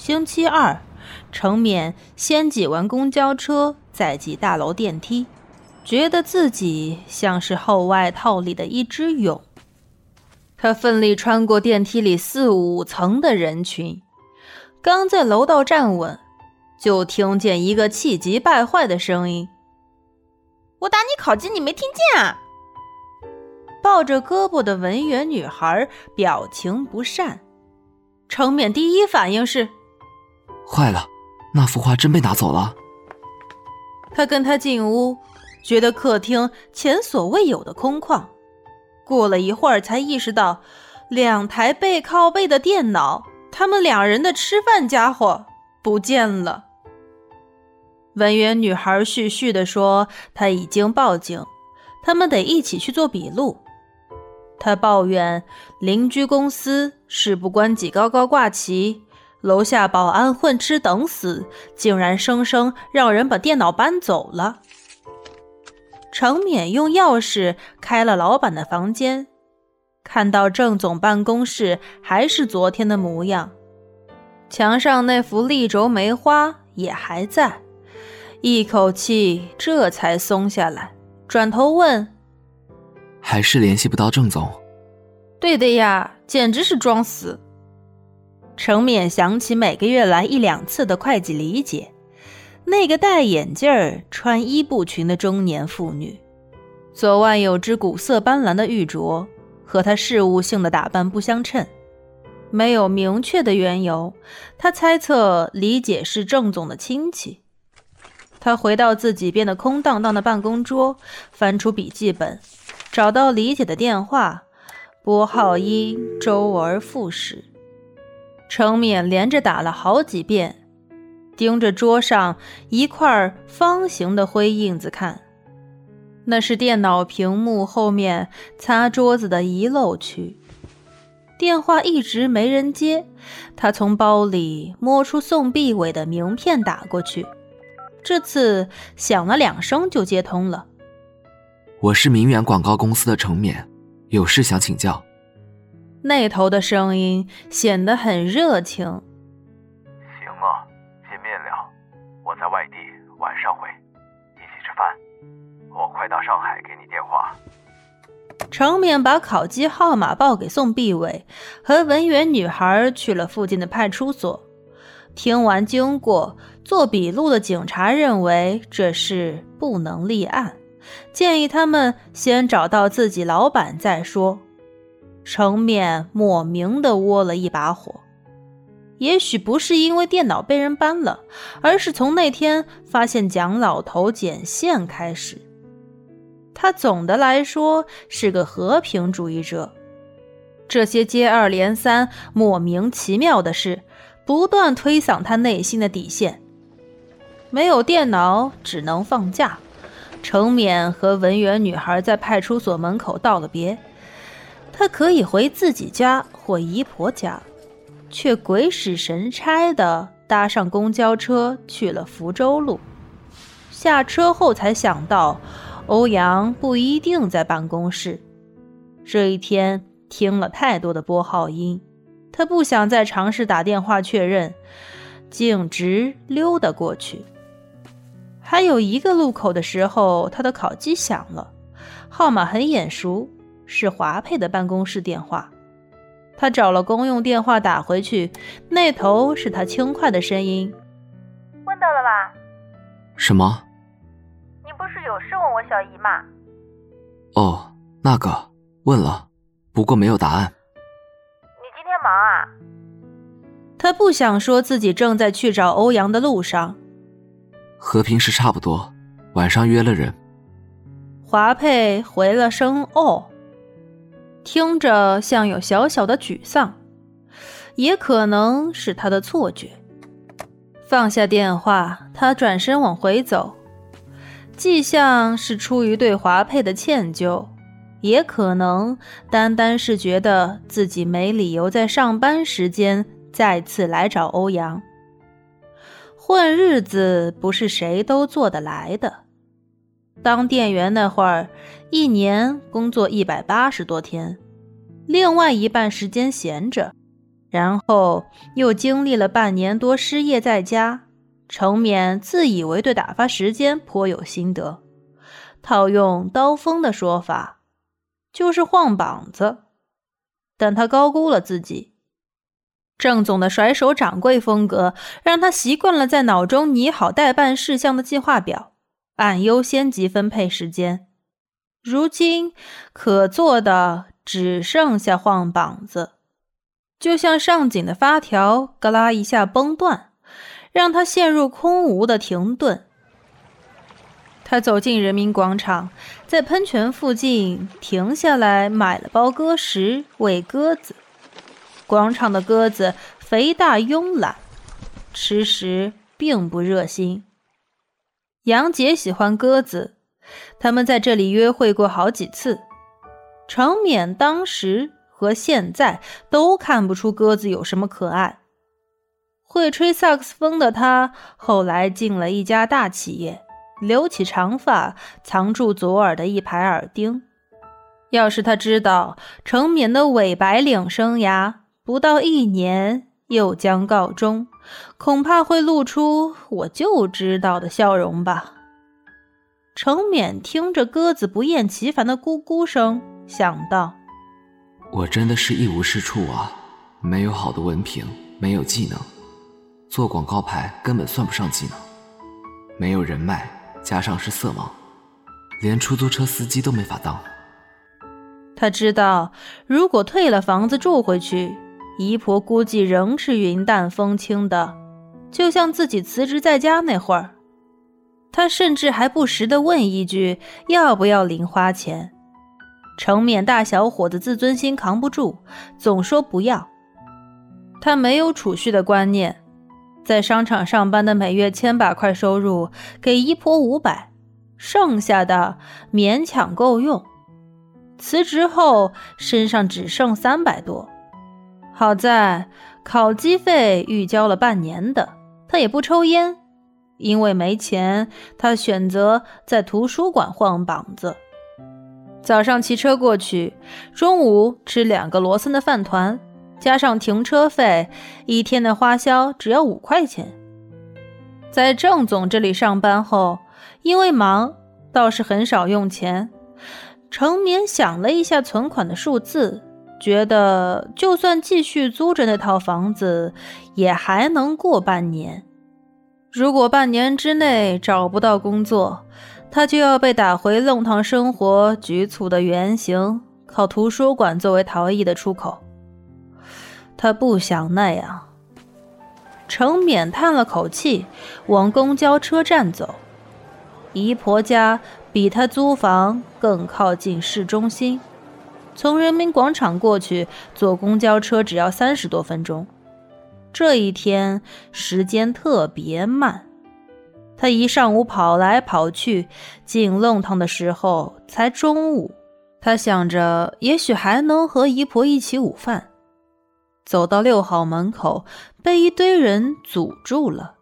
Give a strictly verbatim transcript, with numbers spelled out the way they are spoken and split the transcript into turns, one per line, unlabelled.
星期二，程勉先挤完公交车，再挤大楼电梯，觉得自己像是后外套里的一只蛹。他奋力穿过电梯里四五层的人群，刚在楼道站稳，就听见一个气急败坏的声音：
我打你考级你没听见啊？
抱着胳膊的文员女孩表情不善。程勉第一反应是：
坏了，那幅画真被拿走了。
他跟他进屋，觉得客厅前所未有的空旷。过了一会儿才意识到，两台背靠背的电脑，他们两人的吃饭家伙不见了。文员女孩絮絮地说，她已经报警，他们得一起去做笔录。她抱怨邻居公司事不关己高高挂旗，楼下保安混吃等死，竟然生生让人把电脑搬走了。程勉用钥匙开了老板的房间，看到郑总办公室还是昨天的模样，墙上那幅立轴梅花也还在，一口气这才松下来，转头问：
还是联系不到郑总？
对的呀，简直是装死。程勉想起每个月来一两次的会计理解，那个戴眼镜儿穿伊布裙的中年妇女，左腕有只古色斑斓的玉镯，和她事务性的打扮不相称。没有明确的缘由，他猜测李姐是郑总的亲戚。他回到自己变得空荡荡的办公桌，翻出笔记本，找到李姐的电话，拨号音周而复始。程勉连着打了好几遍，盯着桌上一块方形的灰印子看，那是电脑屏幕后面擦桌子的遗漏区。电话一直没人接，他从包里摸出宋碧伟的名片打过去，这次响了两声就接通了。
我是明远广告公司的程勉，有事想请教。
那头的声音显得很热情。
行啊，见面了，我在外地，晚上回，一起吃饭。我快到上海给你电话。
程勉把考绩号码报给宋碧伟，和文员女孩去了附近的派出所。听完经过，做笔录的警察认为这事不能立案，建议他们先找到自己老板再说。程勉莫名地窝了一把火，也许不是因为电脑被人搬了，而是从那天发现蒋老头剪线开始。他总的来说是个和平主义者，这些接二连三莫名其妙的事不断推搡他内心的底线。没有电脑只能放假，程勉和文员女孩在派出所门口道了别，他可以回自己家或姨婆家，却鬼使神差地搭上公交车去了福州路。下车后才想到欧阳不一定在办公室，这一天听了太多的拨号音，他不想再尝试打电话确认，径直溜达过去。还有一个路口的时候，他的考机响了，号码很眼熟，是华佩的办公室电话。他找了公用电话打回去，那头是他轻快的声音：
问到了吧？
什么？
你不是有事问我小姨吗？
哦，那个问了，不过没有答案。
你今天忙啊？
他不想说自己正在去找欧阳的路上。
和平时差不多，晚上约了人。
华佩回了声哦，听着像有小小的沮丧，也可能是他的错觉。放下电话，他转身往回走，既像是出于对华佩的歉疚，也可能单单是觉得自己没理由在上班时间再次来找欧阳。混日子不是谁都做得来的。当店员那会儿，一年工作一百八十多天，另外一半时间闲着， 然后又经历了半年多失业在家，程勉自以为对打发时间颇有心得，套用刀锋的说法，就是晃膀子。但他高估了自己，郑总的甩手掌柜风格让他习惯了在脑中拟好待办事项的计划表，按优先级分配时间。如今可做的只剩下晃膀子，就像上紧的发条嘎啦一下崩断，让他陷入空无的停顿。他走进人民广场，在喷泉附近停下来买了包鸽食喂鸽子。广场的鸽子肥大慵懒，吃食并不热心。杨杰喜欢鸽子，他们在这里约会过好几次。程勉当时和现在都看不出鸽子有什么可爱。会吹萨克斯风的他后来进了一家大企业，留起长发，藏住左耳的一排耳钉。要是他知道程勉的伪白领生涯不到一年又将告终，恐怕会露出我就知道的笑容吧。程勉听着鸽子不厌其烦的咕咕声，想到，
我真的是一无是处啊，没有好的文凭，没有技能，做广告牌根本算不上技能，没有人脉，加上是色盲，连出租车司机都没法当。
他知道如果退了房子住回去，姨婆估计仍是云淡风轻的，就像自己辞职在家那会儿。他甚至还不时地问一句要不要零花钱。程勉大小伙子自尊心扛不住，总说不要。他没有储蓄的观念，在商场上班的每月千把块收入给姨婆五百，剩下的勉强够用。辞职后身上只剩三百多，好在考绩费预交了半年的，他也不抽烟，因为没钱，他选择在图书馆晃膀子。早上骑车过去，中午吃两个罗森的饭团，加上停车费，一天的花销只要五块钱。在郑总这里上班后，因为忙，倒是很少用钱。程勉想了一下存款的数字，觉得就算继续租着那套房子，也还能过半年。如果半年之内找不到工作，他就要被打回弄堂生活局促的原形，靠图书馆作为逃逸的出口。他不想那样。程勉叹了口气，往公交车站走。姨婆家比他租房更靠近市中心，从人民广场过去坐公交车只要三十多分钟。这一天时间特别慢，他一上午跑来跑去，进弄堂的时候才中午。他想着也许还能和姨婆一起午饭。走到六号门口，被一堆人阻住了。